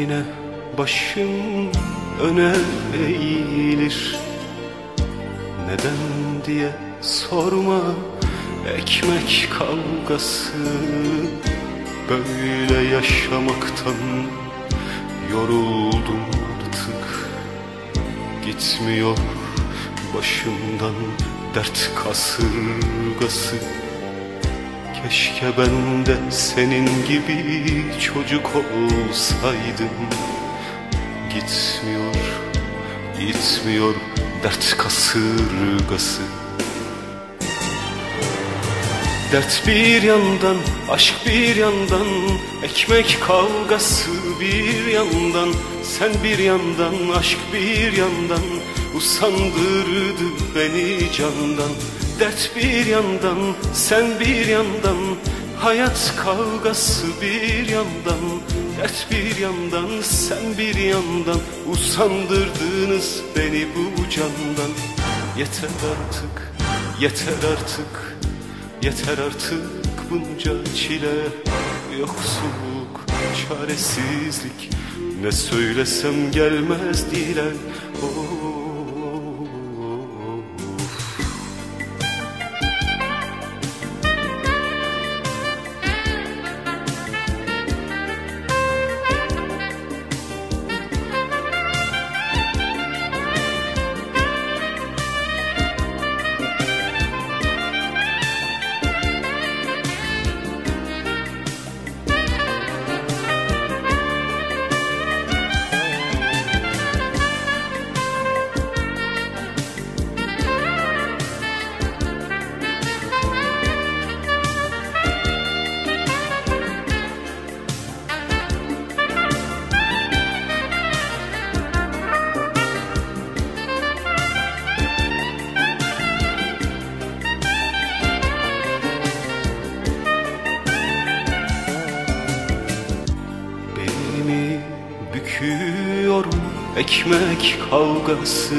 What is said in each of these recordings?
yine başım öne eğilir. Neden diye sorma, ekmek kavgası. Böyle yaşamaktan yoruldum artık. Gitmiyor başımdan dert kasırgası. Keşke ben de senin gibi çocuk olsaydım. Gitmiyor, gitmiyor dert kasırgası. Dert bir yandan, aşk bir yandan, ekmek kavgası bir yandan, sen bir yandan, aşk bir yandan, usandırdı beni candan. Dert bir yandan, sen bir yandan, hayat kavgası bir yandan. Dert bir yandan, sen bir yandan, usandırdınız beni bu candan. Yeter artık, yeter artık, yeter artık bunca çile, yoksulluk, çaresizlik. Ne söylesem gelmez dile. Büküyor ekmek kavgası,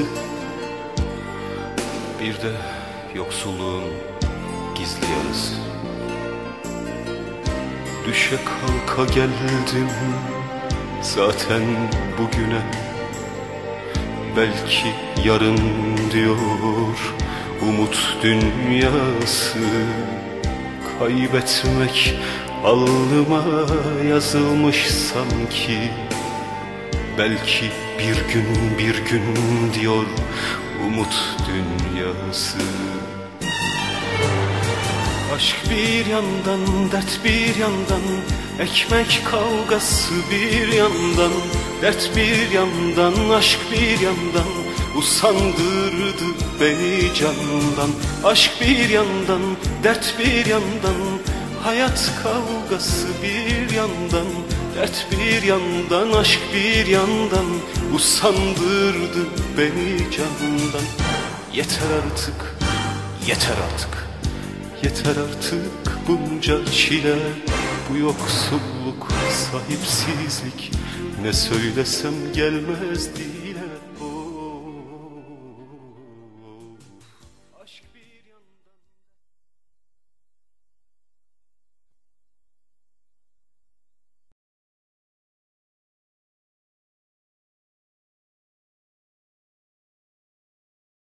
bir de yoksulluğun gizli yarası. Düşe kalka geldim zaten bugüne. Belki yarın diyor umut dünyası. Kaybetmek alnıma yazılmış sanki. Belki bir gün diyor umut dünyası. Aşk bir yandan, dert bir yandan, ekmek kavgası bir yandan. Dert bir yandan, aşk bir yandan, usandırdı beni candan. Aşk bir yandan, dert bir yandan, hayat kavgası bir yandan. Dert bir yandan, aşk bir yandan, usandırdı beni candan. Yeter artık, yeter artık, yeter artık bunca çile, bu yoksulluk, sahipsizlik. Ne söylesem gelmez diye.